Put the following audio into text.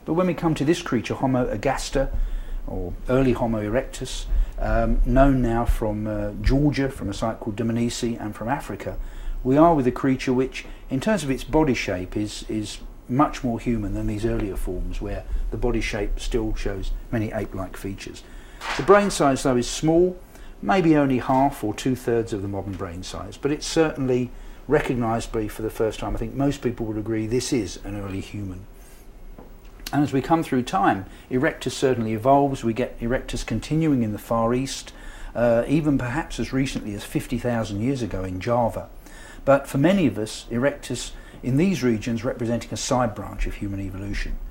But when we come to this creature, Homo ergaster, or early Homo erectus, known now from Georgia, from a site called Dmanisi, and from Africa, we are with a creature which, in terms of its body shape, is much more human than these earlier forms, where the body shape still shows many ape-like features. The brain size, though, is small, maybe only half or two-thirds of the modern brain size, but it's certainly recognisably for the first time. I think most people would agree this is an early human. And as we come through time, Erectus certainly evolves. We get Erectus continuing in the Far East, even perhaps as recently as 50,000 years ago in Java. But for many of us, Erectus in these regions representing a side branch of human evolution.